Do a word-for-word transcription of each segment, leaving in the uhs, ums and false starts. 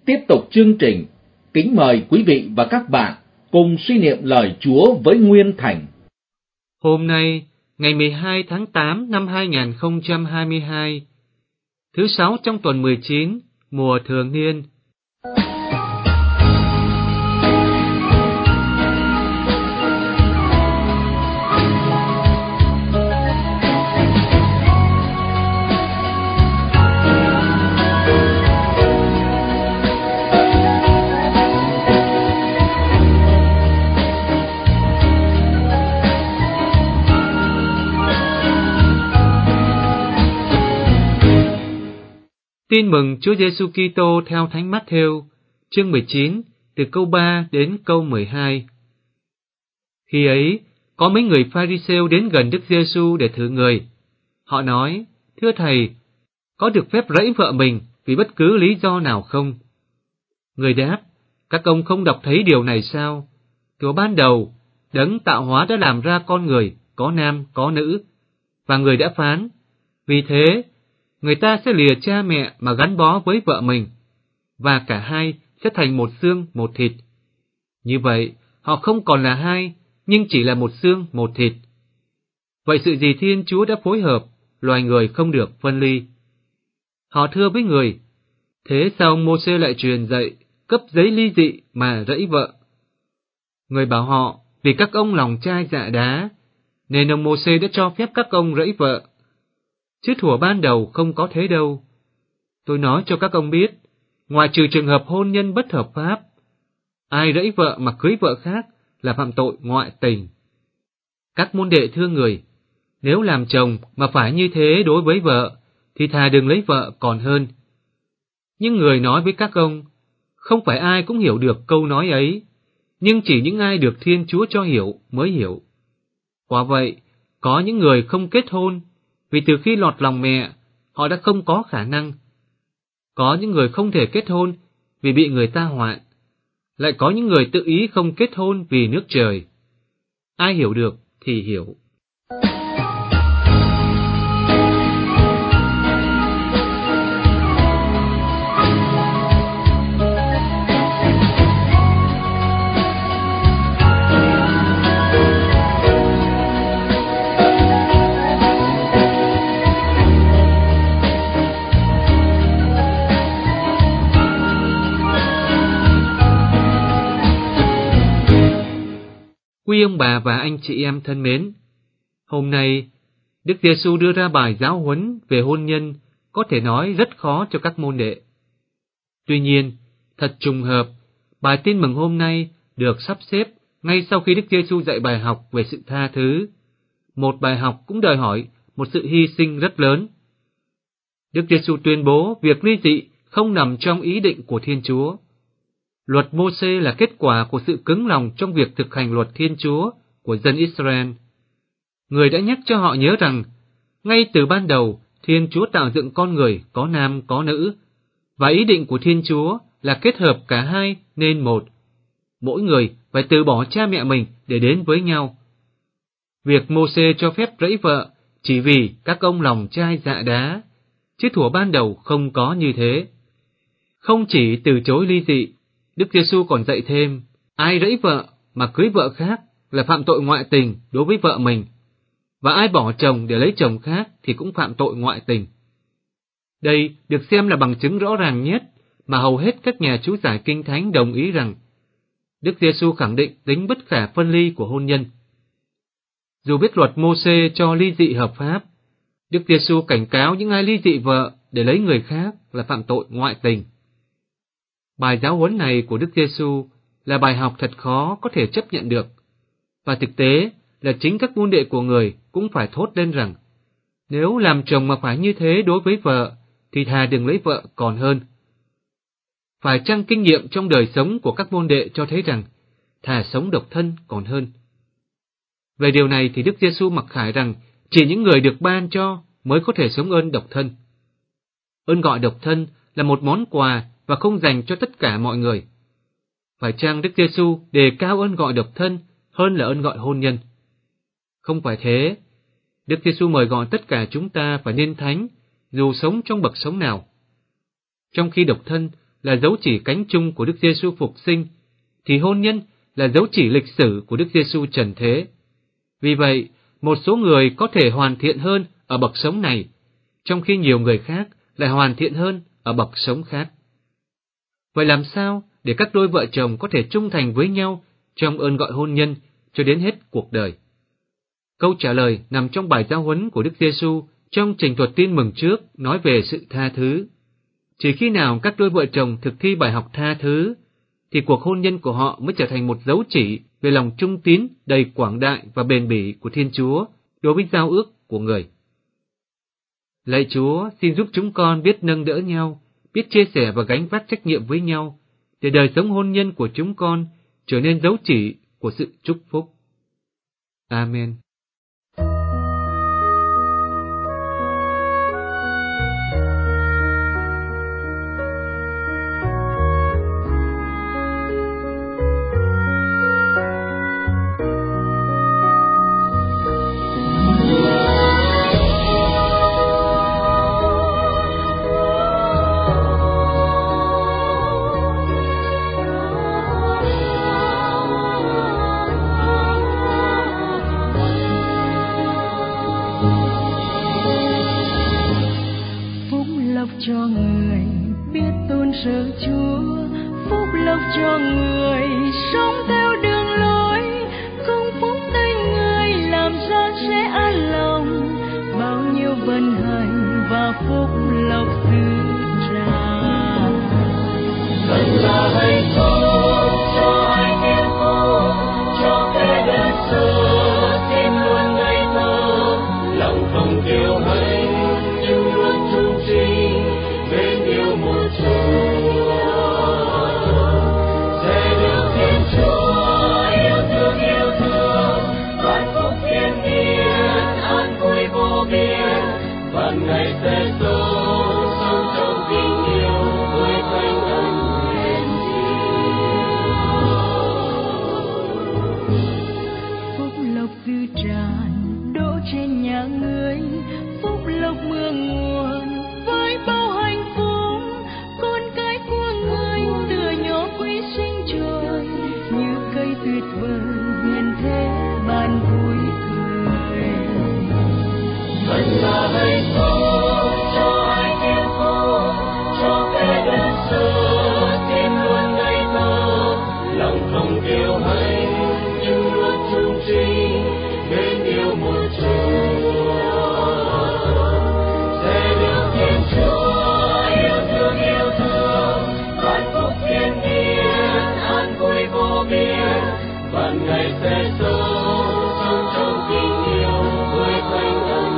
tiếp tục chương trình, kính mời quý vị và các bạn cùng suy niệm lời Chúa với Nguyên Thành. Hôm nay, ngày mười hai tháng tám năm hai nghìn không trăm hai mươi hai, thứ sáu trong tuần mười chín, mùa thường niên. Tin mừng Chúa Giêsu Kitô theo Thánh Mát-thêu, chương mười chín, từ câu ba đến câu mười hai. Khi ấy, có mấy người Pha-ri-sêu đến gần Đức Giêsu để thử người. Họ nói: "Thưa Thầy, có được phép rẫy vợ mình vì bất cứ lý do nào không?" Người đáp: "Các ông không đọc thấy điều này sao? Thuở ban đầu, Đấng tạo hóa đã làm ra con người, có nam, có nữ, và người đã phán: vì thế, người ta sẽ lìa cha mẹ mà gắn bó với vợ mình, và cả hai sẽ thành một xương, một thịt. Như vậy, họ không còn là hai, nhưng chỉ là một xương, một thịt. Vậy sự gì Thiên Chúa đã phối hợp, loài người không được phân ly." Họ thưa với người: "Thế sao Mô-sê lại truyền dạy cấp giấy ly dị mà rẫy vợ?" Người bảo họ: "Vì các ông lòng chai dạ đá, nên ông Mô-sê đã cho phép các ông rẫy vợ. Chứ thuở ban đầu không có thế đâu. Tôi nói cho các ông biết, ngoài trừ trường hợp hôn nhân bất hợp pháp, ai rẫy vợ mà cưới vợ khác là phạm tội ngoại tình. Các môn đệ thưa người, nếu làm chồng mà phải như thế đối với vợ, thì thà đừng lấy vợ còn hơn." Nhưng người nói với các ông, không phải ai cũng hiểu được câu nói ấy, nhưng chỉ những ai được Thiên Chúa cho hiểu mới hiểu. Quả vậy, có những người không kết hôn, vì từ khi lọt lòng mẹ, họ đã không có khả năng. Có những người không thể kết hôn vì bị người ta hoạn. Lại có những người tự ý không kết hôn vì nước trời. Ai hiểu được thì hiểu. Quý ông bà và anh chị em thân mến, hôm nay Đức Giêsu đưa ra bài giáo huấn về hôn nhân có thể nói rất khó cho các môn đệ. Tuy nhiên, thật trùng hợp, bài tin mừng hôm nay được sắp xếp ngay sau khi Đức Giêsu dạy bài học về sự tha thứ. Một bài học cũng đòi hỏi một sự hy sinh rất lớn. Đức Giêsu tuyên bố việc ly dị không nằm trong ý định của Thiên Chúa. Luật Mô-sê là kết quả của sự cứng lòng trong việc thực hành luật Thiên Chúa của dân Israel. Người đã nhắc cho họ nhớ rằng, ngay từ ban đầu, Thiên Chúa tạo dựng con người có nam có nữ, và ý định của Thiên Chúa là kết hợp cả hai nên một. Mỗi người phải từ bỏ cha mẹ mình để đến với nhau. Việc Mô-sê cho phép rẫy vợ chỉ vì các ông lòng chai dạ đá, chứ thuở ban đầu không có như thế. Không chỉ từ chối ly dị, Đức Giêsu còn dạy thêm, ai rẫy vợ mà cưới vợ khác là phạm tội ngoại tình đối với vợ mình, và ai bỏ chồng để lấy chồng khác thì cũng phạm tội ngoại tình. Đây được xem là bằng chứng rõ ràng nhất mà hầu hết các nhà chú giải Kinh Thánh đồng ý rằng Đức Giêsu khẳng định tính bất khả phân ly của hôn nhân. Dù biết luật Mô-sê cho ly dị hợp pháp, Đức Giêsu cảnh cáo những ai ly dị vợ để lấy người khác là phạm tội ngoại tình. Bài giáo huấn này của Đức Giêsu là bài học thật khó có thể chấp nhận được, và thực tế là chính các môn đệ của người cũng phải thốt lên rằng, nếu làm chồng mà phải như thế đối với vợ, thì thà đừng lấy vợ còn hơn. Phải chăng kinh nghiệm trong đời sống của các môn đệ cho thấy rằng, thà sống độc thân còn hơn. Về điều này thì Đức Giêsu mặc khải rằng, chỉ những người được ban cho mới có thể sống ơn độc thân. Ơn gọi độc thân là một món quà và không dành cho tất cả mọi người. Phải chăng Đức Giêsu đề cao ơn gọi độc thân hơn là ơn gọi hôn nhân? Không phải thế. Đức Giêsu mời gọi tất cả chúng ta phải nên thánh, dù sống trong bậc sống nào. Trong khi độc thân là dấu chỉ cánh chung của Đức Giêsu phục sinh, thì hôn nhân là dấu chỉ lịch sử của Đức Giêsu trần thế. Vì vậy, một số người có thể hoàn thiện hơn ở bậc sống này, trong khi nhiều người khác lại hoàn thiện hơn ở bậc sống khác. Vậy làm sao để các đôi vợ chồng có thể trung thành với nhau trong ơn gọi hôn nhân cho đến hết cuộc đời? Câu trả lời nằm trong bài giáo huấn của Đức Giêsu trong trình thuật tin mừng trước nói về sự tha thứ. Chỉ khi nào các đôi vợ chồng thực thi bài học tha thứ, thì cuộc hôn nhân của họ mới trở thành một dấu chỉ về lòng trung tín đầy quảng đại và bền bỉ của Thiên Chúa đối với giao ước của người. Lạy Chúa, xin giúp chúng con biết nâng đỡ nhau, biết chia sẻ và gánh vác trách nhiệm với nhau, để đời sống hôn nhân của chúng con trở nên dấu chỉ của sự chúc phúc. Amen. Cho người biết tôn sợ Chúa, phúc lộc cho người sống theo đường lối, không phúc tay người làm ra sẽ an lòng, bao nhiêu vận hành và phúc lộc dư tràn. Thật là hạnh phúc cho ai thiên phú, cho kẻ đơn sơ tim luôn ngây thơ, lòng không kiêu hãnh nhưng luôn trung trinh. Ngày sẽ sống sống trong tình yêu với thánh ân hiển diệu. Phúc lộc dư tràn đổ trên nhà người, phúc lộc mưa nguồn với bao hạnh phúc. Con cái của người tựa nhỏ quý sinh trời, như cây tuyệt vời hiền thế ban vui cười. Thật là hạnh phúc cho ai thiên phú, cho kẻ đơn sơ tim luôn ngây thơ, lòng không kiêu hãnh nhưng luôn trung trinh mến yêu một Chúa. Sẽ được Thiên Chúa yêu thương yêu thương, vạn phúc thiên nhiên an vui vô biên, vạn ngày sẽ sống sống trong tình yêu với thánh ân.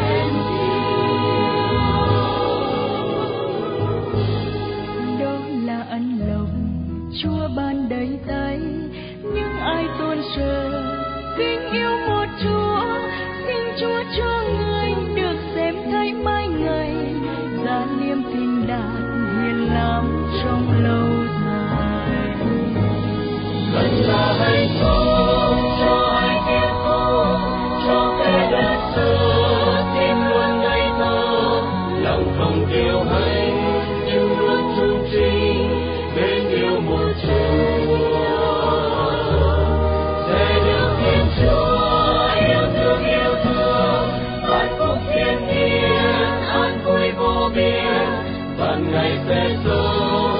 Chúa ban đầy tay, nhưng ai tôn sờ kính yêu một Chúa, xin Chúa cho người được xem thấy mãi ngày, giá liêm tình đạt hiền lắm trong lâu dài. Thật là hạnh phúc cho ai thiên phú, cho kẻ đơn sơ tim luôn ngây thơ, lòng không kiêu hãnh nhưng luôn trung trinh mến yêu một Chúa. Sẽ được Thiên Chúa yêu thương yêu thương, vạn phúc thiên nhiên an vui vô biên, vạn ngày sẽ sống